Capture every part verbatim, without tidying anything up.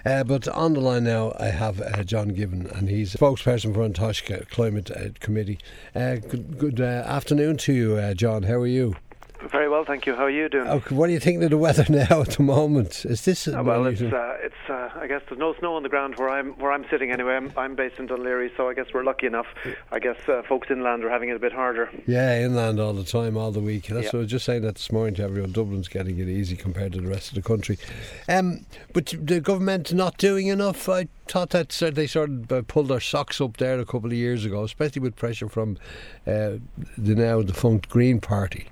Uh, but on the line now, I have uh, John Given, and he's spokesperson for An Taisce Climate uh, Committee. Uh, good good uh, afternoon to you, uh, John. How are you? Very well, thank you. How are you doing? Oh, what are you thinking of the weather now at the moment? Is this oh, well? It's uh, it's. Uh, I guess there's no snow on the ground where I'm where I'm sitting anyway. I'm, I'm based in Dunleary, so I guess we're lucky enough. I guess uh, folks inland are having it a bit harder. Yeah, inland all the time, all the week. That's yeah. what I was just saying that this morning to everyone. Dublin's getting it easy compared to the rest of the country. Um, but the government not doing enough. I thought that they sort of uh, pulled their socks up there a couple of years ago, especially with pressure from uh, the now defunct Green Party.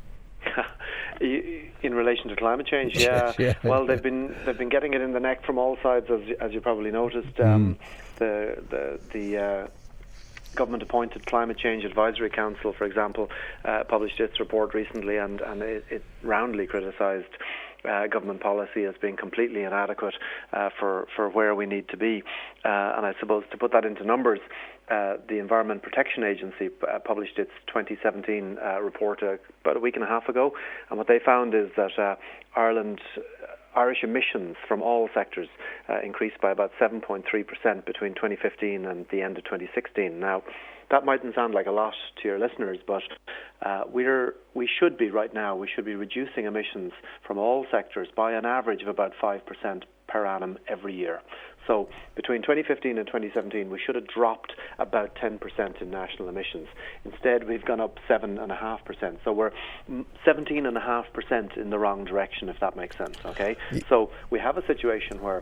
In relation to climate change, yeah. yeah. Well, they've been they've been getting it in the neck from all sides, as as you probably noticed. Um, mm. The the the uh, government-appointed Climate Change Advisory Council, for example, uh, published its report recently, and and it, it roundly criticised Uh, government policy as being completely inadequate uh, for, for where we need to be. Uh, and I suppose to put that into numbers, uh, the Environment Protection Agency uh, published its twenty seventeen uh, report uh, about a week and a half ago, and what they found is that uh, Ireland Irish emissions from all sectors uh, increased by about seven point three percent between twenty fifteen and the end of twenty sixteen. Now, that mightn't sound like a lot to your listeners, but uh, we're we should be right now, we should be reducing emissions from all sectors by an average of about five percent per annum every year. So between twenty fifteen and twenty seventeen, we should have dropped about ten percent in national emissions. Instead, we've gone up seven point five percent. So we're seventeen point five percent in the wrong direction, if that makes sense, okay? So we have a situation where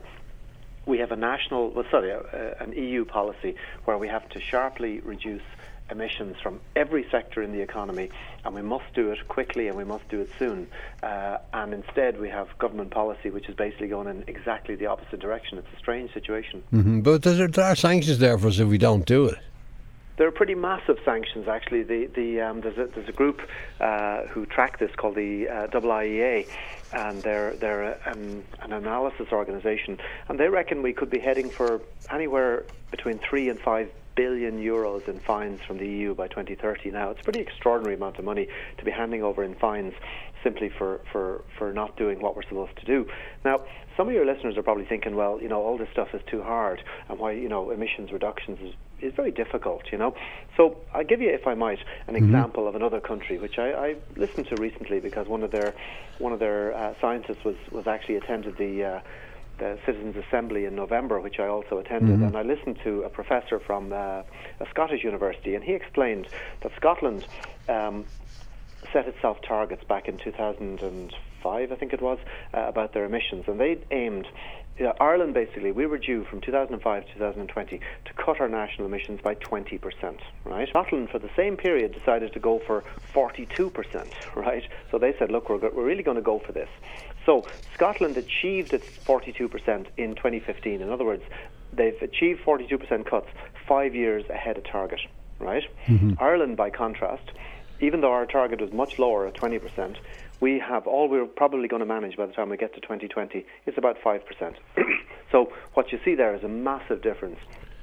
we have a national, well, sorry, uh, an E U policy where we have to sharply reduce emissions from every sector in the economy, and we must do it quickly and we must do it soon. Uh, and instead we have government policy which is basically going in exactly the opposite direction. It's a strange situation. Mm-hmm. But there, there are sanctions there for us if we don't do it. There are pretty massive sanctions, actually. The the um, there's a there's a group uh, who track this called the uh, I I E A, and they're they're um, an analysis organisation, and they reckon we could be heading for anywhere between three and five billion euros in fines from the E U by twenty thirty. Now, it's a pretty extraordinary amount of money to be handing over in fines simply for, for, for not doing what we're supposed to do. Now, some of your listeners are probably thinking, well, you know, all this stuff is too hard, and why, you know, emissions reductions is, is very difficult, you know. So I'll give you, if I might, an mm-hmm. example of another country, which I, I listened to recently because one of their one of their uh, scientists was, was actually attended the uh, the Citizens' Assembly in November, which I also attended, mm-hmm. and I listened to a professor from uh, a Scottish university, and he explained that Scotland um, set itself targets back in two thousand five, I think it was, uh, about their emissions, and they aimed, you know, Ireland basically, we were due from two thousand five to two thousand twenty to cut our national emissions by twenty percent, right? Scotland, for the same period, decided to go for forty-two percent, right? So they said, look, we're, go- we're really going to go for this. So Scotland achieved its forty-two percent in twenty fifteen. In other words, they've achieved forty-two percent cuts five years ahead of target, right? Mm-hmm. Ireland, by contrast, even though our target was much lower at twenty percent, we have all we're probably going to manage by the time we get to twenty twenty is about five percent. So what you see there is a massive difference.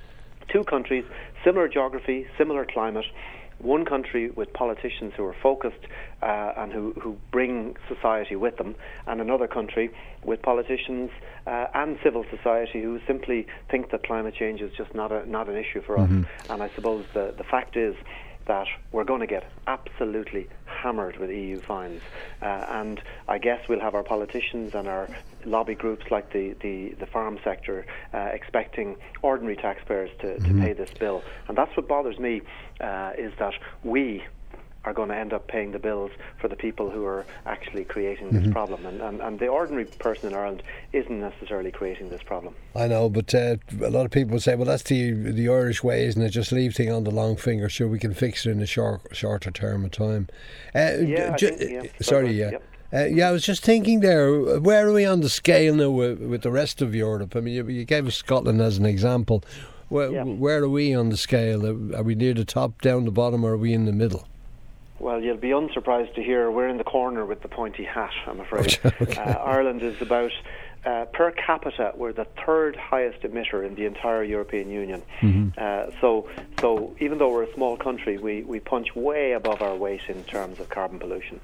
Two countries, similar geography, similar climate, one country with politicians who are focused uh, and who, who bring society with them, and another country with politicians uh, and civil society who simply think that climate change is just not a, not an issue for mm-hmm. us. And I suppose the, the fact is that we're going to get absolutely hammered with E U fines, uh, and I guess we'll have our politicians and our lobby groups like the, the, the farm sector uh, expecting ordinary taxpayers to, to mm-hmm. pay this bill. And that's what bothers me, uh, is that we are going to end up paying the bills for the people who are actually creating this mm-hmm. problem. And, and, and the ordinary person in Ireland isn't necessarily creating this problem. I know, but uh, a lot of people say, well, that's the the Irish way, isn't it? Just leave things on the long finger, sure we can fix it in a short, shorter term of time. Uh, yeah, ju- think, yeah. Sorry, yeah. Yep. Uh, yeah, I was just thinking there, where are we on the scale now with, with the rest of Europe? I mean, you, you gave us Scotland as an example. Where, yeah. where are we on the scale? Are we near the top, down the bottom, or are we in the middle? Well, you'll be unsurprised to hear we're in the corner with the pointy hat, I'm afraid. Okay. Uh, Ireland is about, uh, per capita, we're the third highest emitter in the entire European Union. Mm-hmm. Uh, so so even though we're a small country, we, we punch way above our weight in terms of carbon pollution.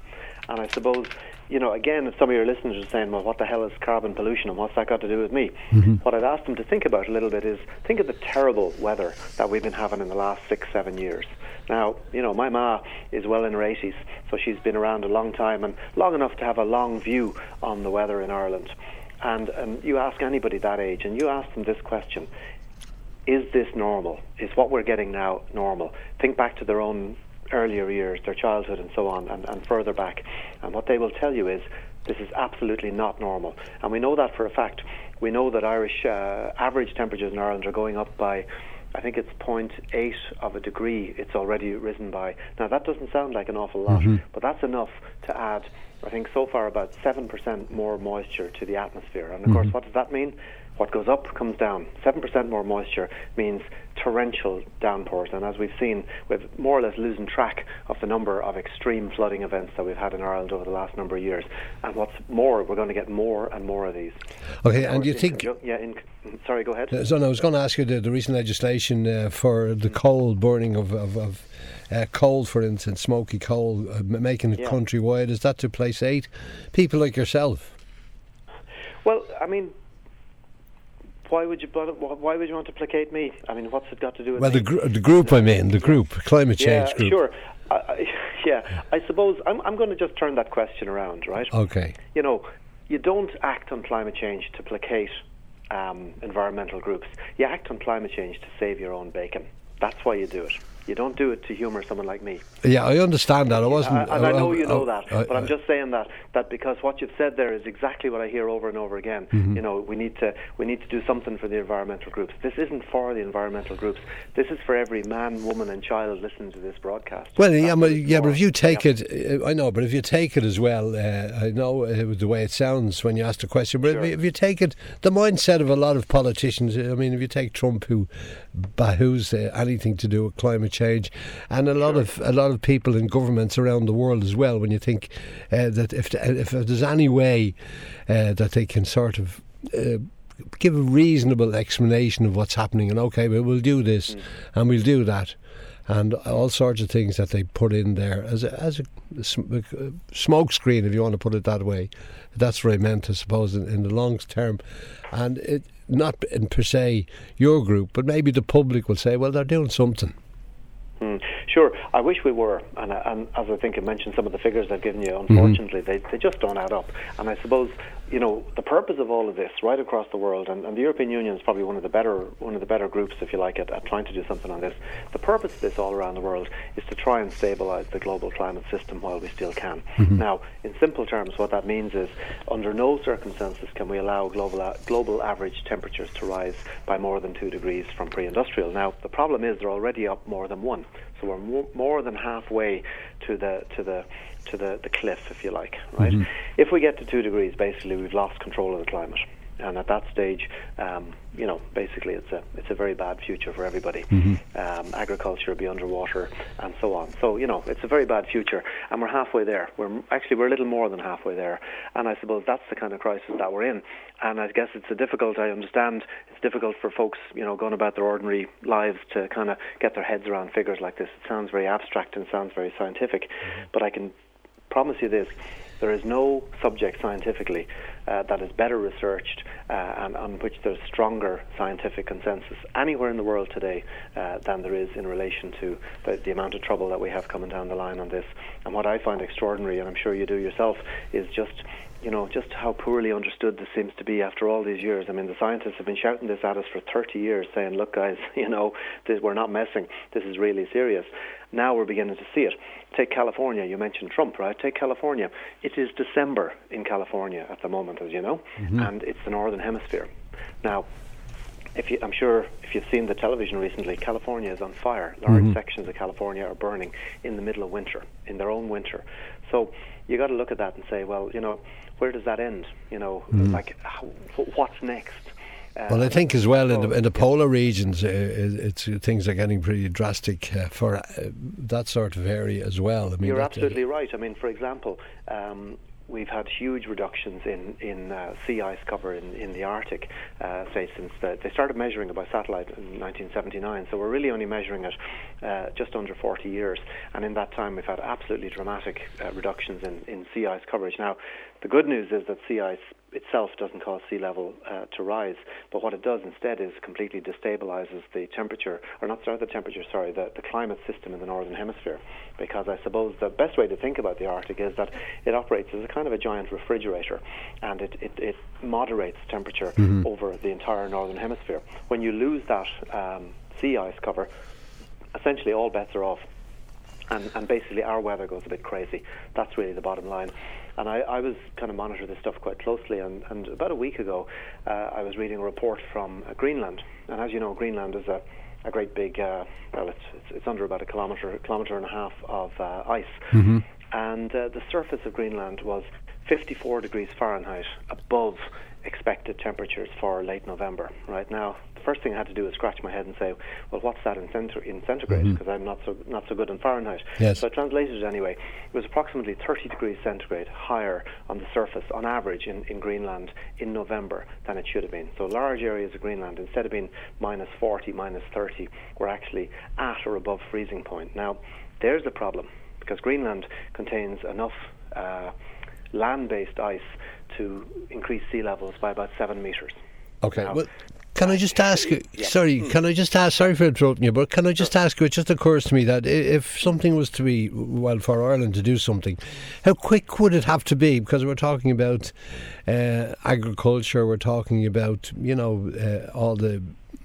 And I suppose, you know, again, if some of your listeners are saying, well, what the hell is carbon pollution and what's that got to do with me? Mm-hmm. What I'd ask them to think about a little bit is, think of the terrible weather that we've been having in the last six, seven years. Now, you know, my ma is well in her eighties, so she's been around a long time and long enough to have a long view on the weather in Ireland. And um, you ask anybody that age and you ask them this question, is this normal? Is what we're getting now normal? Think back to their own earlier years, their childhood and so on, and, and further back. And what they will tell you is, this is absolutely not normal. And we know that for a fact. We know that Irish uh, average temperatures in Ireland are going up by, I think it's zero point eight of a degree it's already risen by. Now that doesn't sound like an awful lot, mm-hmm. but that's enough to add, I think so far, about seven percent more moisture to the atmosphere. And of mm-hmm. course, what does that mean? What goes up comes down. seven percent more moisture means torrential downpours. And as we've seen, we're more or less losing track of the number of extreme flooding events that we've had in Ireland over the last number of years. And what's more, we're going to get more and more of these. Okay, and you think... Yeah, in, sorry, go ahead. So no, I was going to ask you the, the recent legislation uh, for the coal, burning of, of, of uh, coal, for instance, smoky coal, uh, making it yeah. countrywide. Is that to place eight people like yourself? Well, I mean... Why would you? Why would you want to placate me? I mean, what's it got to do with? Well, the, gr- the group I mean, the group, climate change yeah, group. Sure. I, I, yeah, I suppose I'm, I'm going to just turn that question around, right? Okay. You know, you don't act on climate change to placate um, environmental groups. You act on climate change to save your own bacon. That's why you do it. You don't do it to humour someone like me. Yeah, I understand that. I wasn't... I, and I know I, you know I, that, I, but I'm just saying that that because what you've said there is exactly what I hear over and over again. Mm-hmm. You know, we need to we need to do something for the environmental groups. This isn't for the environmental groups. This is for every man, woman and child listening to this broadcast. Well, yeah, but, yeah, but if you take yeah. it... I know, but if you take it as well, uh, I know uh, the way it sounds when you ask the question, but sure. if, if you take it, the mindset of a lot of politicians, I mean, if you take Trump, who bahoo's uh, anything to do with climate change, and a lot sure. of a lot of people in governments around the world as well. When you think uh, that if if there's any way uh, that they can sort of uh, give a reasonable explanation of what's happening, and okay, well, we'll do this mm. and we'll do that, and all sorts of things that they put in there as a, as a, a smoke screen, if you want to put it that way. That's what I meant, I suppose, in, in the long term, and it not in per se your group, but maybe the public will say, well, they're doing something. Mm, sure, I wish we were, and, and as I think I mentioned, some of the figures I've given you, unfortunately, mm-hmm. they, they just don't add up. And I suppose, you know, the purpose of all of this, right across the world, and, and the European Union is probably one of the better one of the better groups, if you like, at, at trying to do something on this. The purpose of this all around the world is to try and stabilise the global climate system while we still can. Mm-hmm. Now, in simple terms, what that means is, under no circumstances can we allow global a- global average temperatures to rise by more than two degrees from pre-industrial. Now, the problem is they're already up more than one. So we're more, more than halfway to the to the to the, the cliff, if you like, right? Mm-hmm. If we get to two degrees, basically we've lost control of the climate, and at that stage, um, you know, basically it's a it's a very bad future for everybody. Mm-hmm. Um, agriculture will be underwater, and so on. So you know, it's a very bad future, and we're halfway there. We're actually we're a little more than halfway there, and I suppose that's the kind of crisis that we're in. And I guess it's a difficult. I understand it's difficult for folks, you know, going about their ordinary lives to kind of get their heads around figures like this. It sounds very abstract and sounds very scientific, mm-hmm. but I can promise you this: there is no subject scientifically uh, that is better researched uh, and on which there's stronger scientific consensus anywhere in the world today uh, than there is in relation to the, the amount of trouble that we have coming down the line on this. And what I find extraordinary, and I'm sure you do yourself, is just you know, just how poorly understood this seems to be after all these years. I mean, the scientists have been shouting this at us for thirty years, saying, look, guys, you know, this, we're not messing. This is really serious. Now we're beginning to see it. Take California. You mentioned Trump, right? Take California. It is December in California at the moment, as you know, mm-hmm. and it's the Northern Hemisphere. Now, if you, I'm sure if you've seen the television recently, California is on fire. Large mm-hmm. sections of California are burning in the middle of winter, in their own winter. So you got to look at that and say, well, you know, where does that end? You know, mm. like, how, what's next? Uh, well, I think as well in the, in the polar regions, uh, it's uh, things are getting pretty drastic uh, for uh, that sort of area as well. I mean, you're that, absolutely uh, right. I mean, for example, um, we've had huge reductions in in uh, sea ice cover in, in the Arctic, uh, say since the, they started measuring it by satellite in nineteen seventy-nine. So we're really only measuring it uh, just under forty years, and in that time we've had absolutely dramatic uh, reductions in, in sea ice coverage. Now, the good news is that sea ice itself doesn't cause sea level uh, to rise, but what it does instead is completely destabilizes the temperature, or not sorry, the temperature, sorry, the, the climate system in the northern hemisphere. Because I suppose the best way to think about the Arctic is that it operates as a kind of a giant refrigerator, and it, it, it moderates temperature mm-hmm. over the entire northern hemisphere. When you lose that um, sea ice cover, essentially all bets are off, and, and basically our weather goes a bit crazy. That's really the bottom line. And I, I was kind of monitor this stuff quite closely, and, and about a week ago uh, I was reading a report from uh, Greenland. And as you know, Greenland is a, a great big, uh, well, it's, it's it's under about a kilometre, a kilometre and a half of uh, ice. Mm-hmm. And uh, the surface of Greenland was fifty-four degrees Fahrenheit above expected temperatures for late November. Right now, the first thing I had to do was scratch my head and say, well, what's that in, centi- in centigrade? Because mm-hmm. I'm not so not so good in Fahrenheit. Yes. So I translated it anyway. It was approximately thirty degrees centigrade higher on the surface, on average, in, in Greenland in November than it should have been. So large areas of Greenland, instead of being minus forty, minus thirty, were actually at or above freezing point. Now, there's a problem, because Greenland contains enough uh, land-based ice to increase sea levels by about seven metres. Okay, now, well, can I just ask you, yeah. sorry, mm. can I just ask, sorry for interrupting you, but can I just ask you, it just occurs to me that if something was to be, well, for Ireland to do something, how quick would it have to be? Because we're talking about uh, agriculture, we're talking about, you know, uh, all the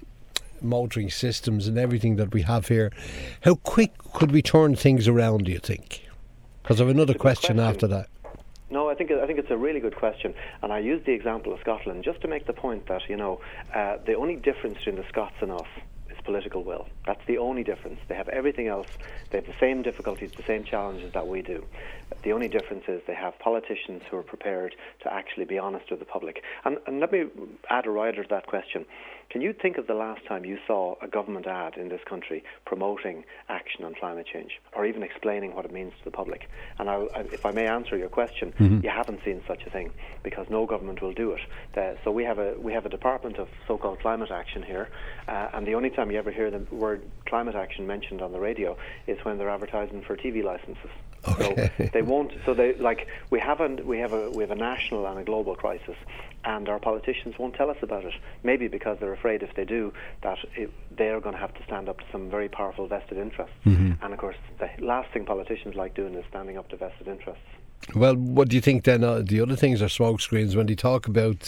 motoring systems and everything that we have here. How quick could we turn things around, do you think? Because I have another question, question after that. No, I think I think it's a really good question, and I use the example of Scotland just to make the point that, you know, uh, the only difference between the Scots and us is political will. That's the only difference. They have everything else. They have the same difficulties, the same challenges that we do. The only difference is they have politicians who are prepared to actually be honest with the public. And, and let me add a rider to that question. Can you think of the last time you saw a government ad in this country promoting action on climate change, or even explaining what it means to the public? And I'll, if I may answer your question, mm-hmm. you haven't seen such a thing, because no government will do it. Uh, so we have a we have a department of so-called climate action here, uh, and the only time you ever hear the word climate action mentioned on the radio is when they're advertising for T V licenses. Okay. So they won't. So they like we haven't. We have a we have a national and a global crisis, and our politicians won't tell us about it. Maybe because they're afraid if they do that it, they're going to have to stand up to some very powerful vested interests. Mm-hmm. And of course, the last thing politicians like doing is standing up to vested interests. Well, what do you think then? Uh, the other things are smoke screens when they talk about,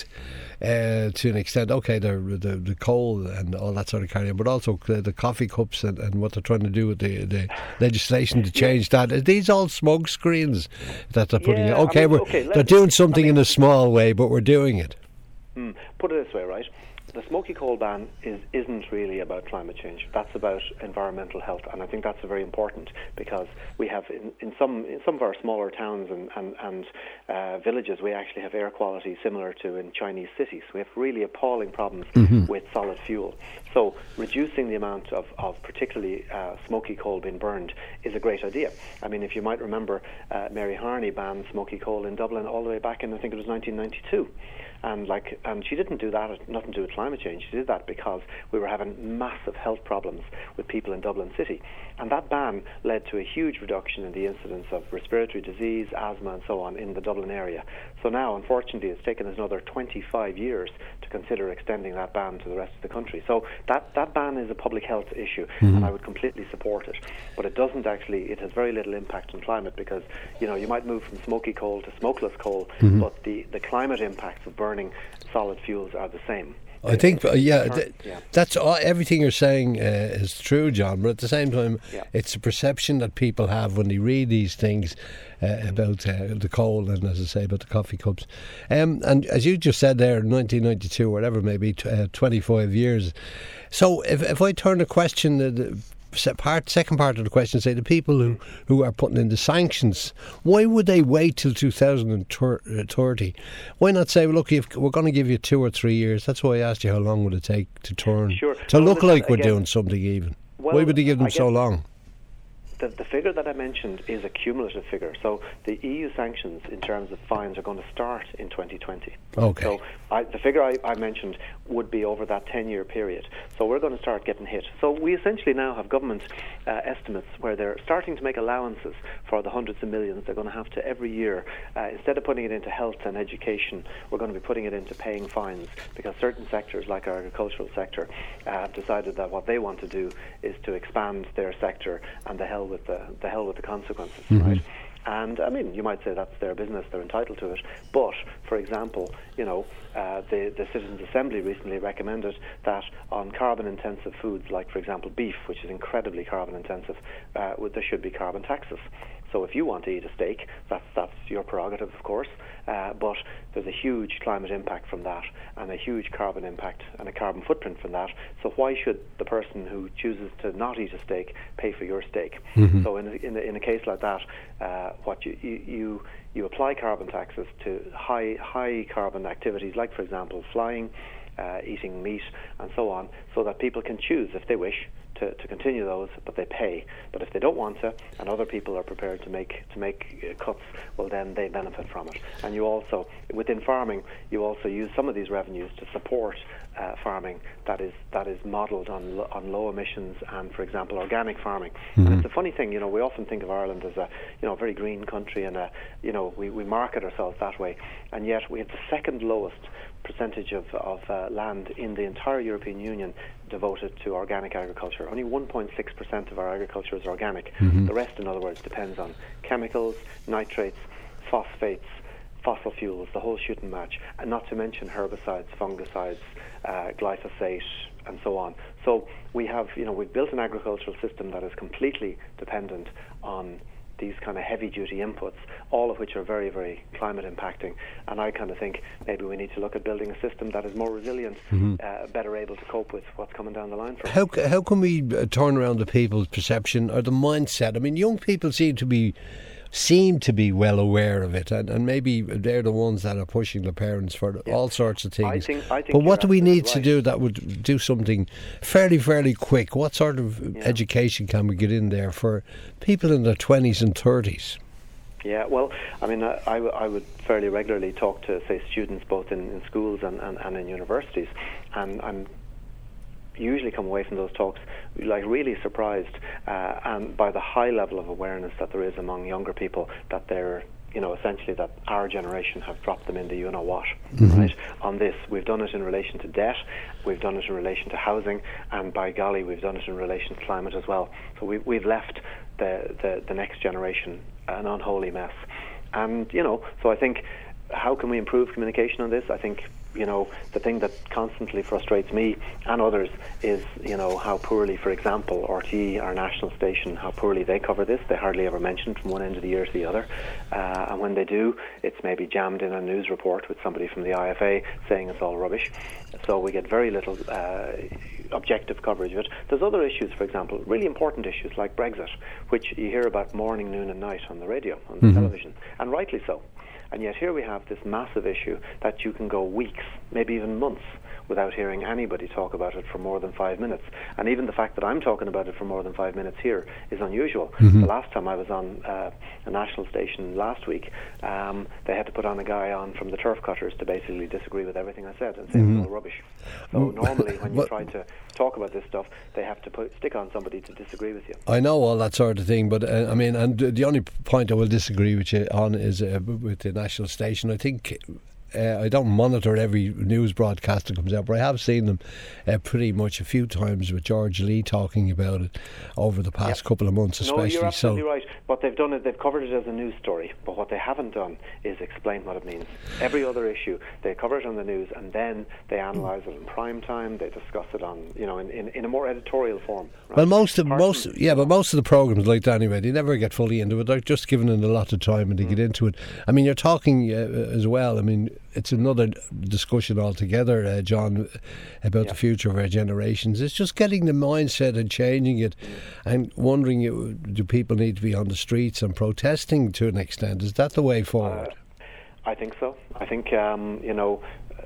uh, to an extent, okay, the, the the coal and all that sort of carry on, but also the, the coffee cups and, and what they're trying to do with the, the legislation to change yeah. that. Are these all smoke screens that they're putting yeah, in? Okay, I mean, we're, okay they're doing something I mean, in a small way, but we're doing it. Mm, put it this way, right? The smoky coal ban is, isn't really about climate change. That's about environmental health, and I think that's very important, because we have in, in some in some of our smaller towns and and, and uh, villages, we actually have air quality similar to in Chinese cities. We have really appalling problems mm-hmm. with solid fuel. So reducing the amount of, of particularly uh, smoky coal being burned is a great idea. I mean, if you might remember, uh, Mary Harney banned smoky coal in Dublin all the way back in, I think it was nineteen ninety-two. And like, and she didn't do that, nothing to do with climate change. She did that because we were having massive health problems with people in Dublin City. And that ban led to a huge reduction in the incidence of respiratory disease, asthma and so on in the Dublin area. So now, unfortunately, it's taken us another twenty-five years to consider extending that ban to the rest of the country. So that, that ban is a public health issue, mm-hmm. and I would completely support it. But it doesn't actually, it has very little impact on climate, because, you know, you might move from smoky coal to smokeless coal, mm-hmm. but the, the climate impacts of burning solid fuels are the same. I think, uh, yeah, th- yeah, that's all, everything you're saying uh, is true, John, but at the same time, yeah. it's a perception that people have when they read these things uh, about uh, the coal and, as I say, about the coffee cups. Um, and as you just said there, nineteen ninety-two, whatever, maybe t- uh, twenty-five years. So if, if I turn the question, uh, the part, second part of the question, say the people who, who are putting in the sanctions, why would they wait till two thousand thirty? Why not say, well, look, if we're going to give you two or three years? That's why I asked you how long would it take to turn, sure. to well, look listen, like we're again, doing something even. Well, why would they give them I so long? the, the figure that I mentioned is a cumulative figure. So the E U sanctions in terms of fines are going to start in twenty twenty. Okay. So I, the figure I, I mentioned would be over that ten-year period. So we're going to start getting hit. So we essentially now have government uh, estimates where they're starting to make allowances for the hundreds of millions they're going to have to every year. Uh, instead of putting it into health and education, we're going to be putting it into paying fines, because certain sectors, like our agricultural sector, uh, have decided that what they want to do is to expand their sector, and the hell with the, the hell with the consequences, mm-hmm. right? And I mean, you might say that's their business; they're entitled to it. But, for example, you know, uh, the the Citizens' Assembly recently recommended that on carbon-intensive foods, like, for example, beef, which is incredibly carbon-intensive, uh, there should be carbon taxes. So if you want to eat a steak, that's that's your prerogative, of course. Uh, but there's a huge climate impact from that, and a huge carbon impact and a carbon footprint from that. So why should the person who chooses to not eat a steak pay for your steak? Mm-hmm. So in a, in, a, in a case like that, uh, what you, you you you apply carbon taxes to high high carbon activities, like, for example, flying, uh, eating meat, and so on, so that people can choose if they wish to, to continue those, but they pay. But if they don't want to, and other people are prepared to make to make uh, cuts, well, then they benefit from it. And you also, within farming, you also use some of these revenues to support uh, farming that is that is modelled on lo- on low emissions and, for example, organic farming. Mm-hmm. And it's a funny thing, you know, we often think of Ireland as a you know very green country, and a, you know we, we market ourselves that way, and yet we have the second lowest percentage of, of uh, land in the entire European Union devoted to organic agriculture. Only one point six percent of our agriculture is organic. Mm-hmm. The rest, in other words, depends on chemicals, nitrates, phosphates, fossil fuels, the whole shooting match, and not to mention herbicides, fungicides, uh, glyphosate, and so on. So we have, you know, we've built an agricultural system that is completely dependent on these kind of heavy-duty inputs, all of which are very, very climate impacting. And I kind of think maybe we need to look at building a system that is more resilient, mm-hmm. uh, better able to cope with what's coming down the line for us. How, how can we uh, turn around the people's perception or the mindset? I mean, young people seem to be seem to be well aware of it, and, and maybe they're the ones that are pushing the parents for yeah. all sorts of things. I think, I think but what do we need right. to do that would do something fairly, fairly quick? What sort of yeah. education can we get in there for people in their twenties and thirties? Yeah, well, I mean, I, I, w- I would fairly regularly talk to, say, students both in, in schools and, and, and in universities, and I'm usually come away from those talks like really surprised uh, and by the high level of awareness that there is among younger people that they're, you know, essentially that our generation have dropped them into you know what, mm-hmm. right? On this, we've done it in relation to debt, we've done it in relation to housing, and by golly, we've done it in relation to climate as well. So we, we've left the, the, the next generation an unholy mess. And, you know, so I think, how can we improve communication on this? I think, you know, the thing that constantly frustrates me and others is, you know, how poorly, for example, R T E, our national station, how poorly they cover this. They hardly ever mention it from one end of the year to the other. Uh, and when they do, it's maybe jammed in a news report with somebody from the I F A saying it's all rubbish. So we get very little uh, objective coverage of it. There's other issues, for example, really important issues like Brexit, which you hear about morning, noon and night on the radio, on the mm-hmm. television, and rightly so. And yet here we have this massive issue that you can go weeks, maybe even months, without hearing anybody talk about it for more than five minutes. And even the fact that I'm talking about it for more than five minutes here is unusual. Mm-hmm. The last time I was on uh, a national station last week, um, they had to put on a guy on from the turf cutters to basically disagree with everything I said and say mm-hmm. it was all rubbish. So normally when you try to talk about this stuff, they have to put stick on somebody to disagree with you. I know all that sort of thing, but uh, I mean, and the only point I will disagree with you on is uh, with the national station. I think Uh, I don't monitor every news broadcast that comes out, but I have seen them uh, pretty much a few times with George Lee talking about it over the past yep. couple of months, especially. No, you're absolutely so, right. What they've done is they've covered it as a news story, but what they haven't done is explain what it means. Every other issue, they cover it on the news, and then they analyse it in prime time. They discuss it on, you know, in, in, in a more editorial form. Right? Well, most of most, yeah, but most of the programmes like that anyway, they never get fully into it. They're just giving it a lot of time and they mm. get into it. I mean, you're talking uh, as well. I mean, it's another discussion altogether, uh, John, about yeah. the future of our generations. It's just getting the mindset and changing it, and wondering, do people need to be on the streets and protesting to an extent? Is that the way forward? Uh, I think so. I think, um, you know,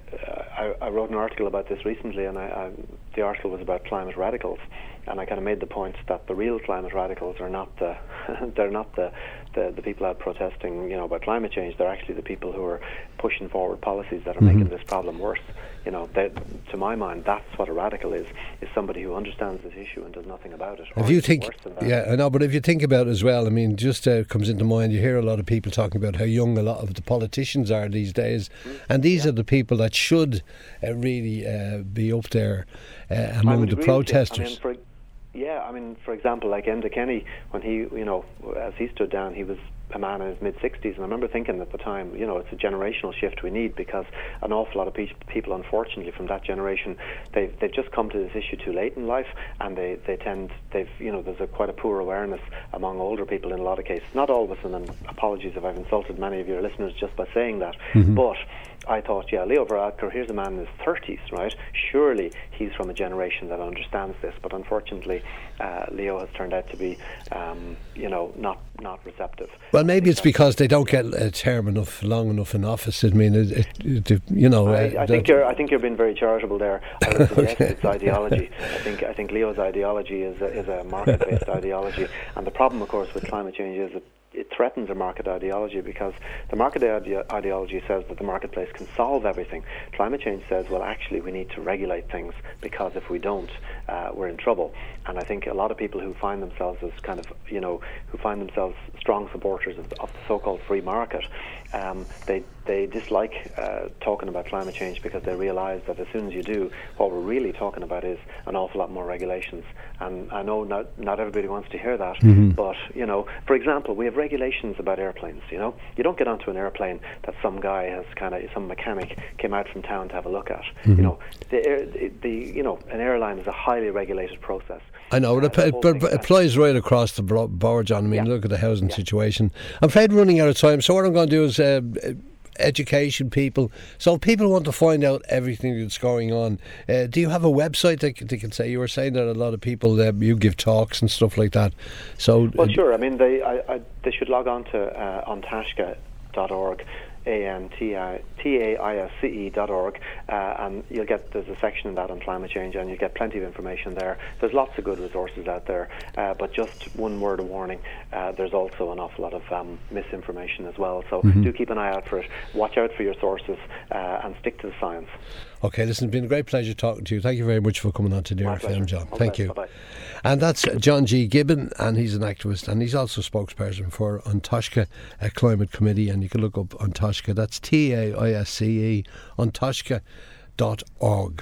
I, I wrote an article about this recently, and I, I, the article was about climate radicals, and I kind of made the point that the real climate radicals are not the they're not the, the the people out protesting, you know, about climate change. They're actually the people who are pushing forward policies that are mm-hmm. making this problem worse. You know, they, to my mind, that's what a radical is: is somebody who understands this issue and does nothing about it. If you think, yeah, I know, but if you think about it as well, I mean, just uh, comes into mind. You hear a lot of people talking about how young a lot of the politicians are these days, mm-hmm. and these yeah. are the people that should uh, really uh, be up there uh, among the protesters. I mean, for, yeah, I mean, for example, like Enda Kenny, when he, you know, as he stood down, he was a man in his mid-sixties, and I remember thinking at the time, you know, it's a generational shift we need, because an awful lot of pe- people, unfortunately, from that generation, they've, they've just come to this issue too late in life, and they, they tend, they've, you know, there's a quite a poor awareness among older people in a lot of cases. Not always, and apologies if I've insulted many of your listeners just by saying that, mm-hmm. but I thought, yeah, Leo Varadkar, here's a man in his thirties, right? Surely he's from a generation that understands this, but unfortunately, uh, Leo has turned out to be, um, you know, not not receptive. Well, maybe it's because they don't get a term enough, long enough in office. I mean, it, it, it, you know. I, uh, I think you're. I think you're being very charitable there. I would suggest it's ideology. I think. I think Leo's ideology is a, is a market-based ideology, and the problem, of course, with climate change is that it threatens a market ideology, because the market ide- ideology says that the marketplace can solve everything. Climate change says, well, actually, we need to regulate things, because if we don't, uh, we're in trouble. And I think a lot of people who find themselves as kind of, you know, who find themselves strong supporters of, of the so-called free market, um, they they dislike uh, talking about climate change, because they realise that as soon as you do, what we're really talking about is an awful lot more regulations. And I know not not everybody wants to hear that, mm-hmm. but, you know, for example, we have regulations about airplanes. You know, you don't get onto an airplane that some guy has kind of, some mechanic came out from town to have a look at. Mm-hmm. You know, the, air, the the you know, an airline is a highly regulated process. I know, uh, it, it, it applies right across the board, John. I mean, yeah. look at the housing yeah. situation. I'm afraid we're running out of time, so what I'm going to do is uh, education people. So if people want to find out everything that's going on, uh, do you have a website that they can say? You were saying that a lot of people, uh, you give talks and stuff like that. So well, sure. I mean, they I, I, they should log on to uh, antashka dot org. A N T A I S C E dot org, uh, and you'll get, there's a section in that on climate change, and you'll get plenty of information there. There's lots of good resources out there, uh, but just one word of warning, uh, there's also an awful lot of um, misinformation as well, so mm-hmm. do keep an eye out for it. Watch out for your sources, uh, and stick to the science. Okay, listen, it's been a great pleasure talking to you. Thank you very much for coming on to Dear F M, John. All Thank best. you. Bye-bye. And that's John G. Gibbon, and he's an activist, and he's also spokesperson for An Taisce Climate Committee, and you can look up An Taisce, that's T A I S C E, an taisce dot org.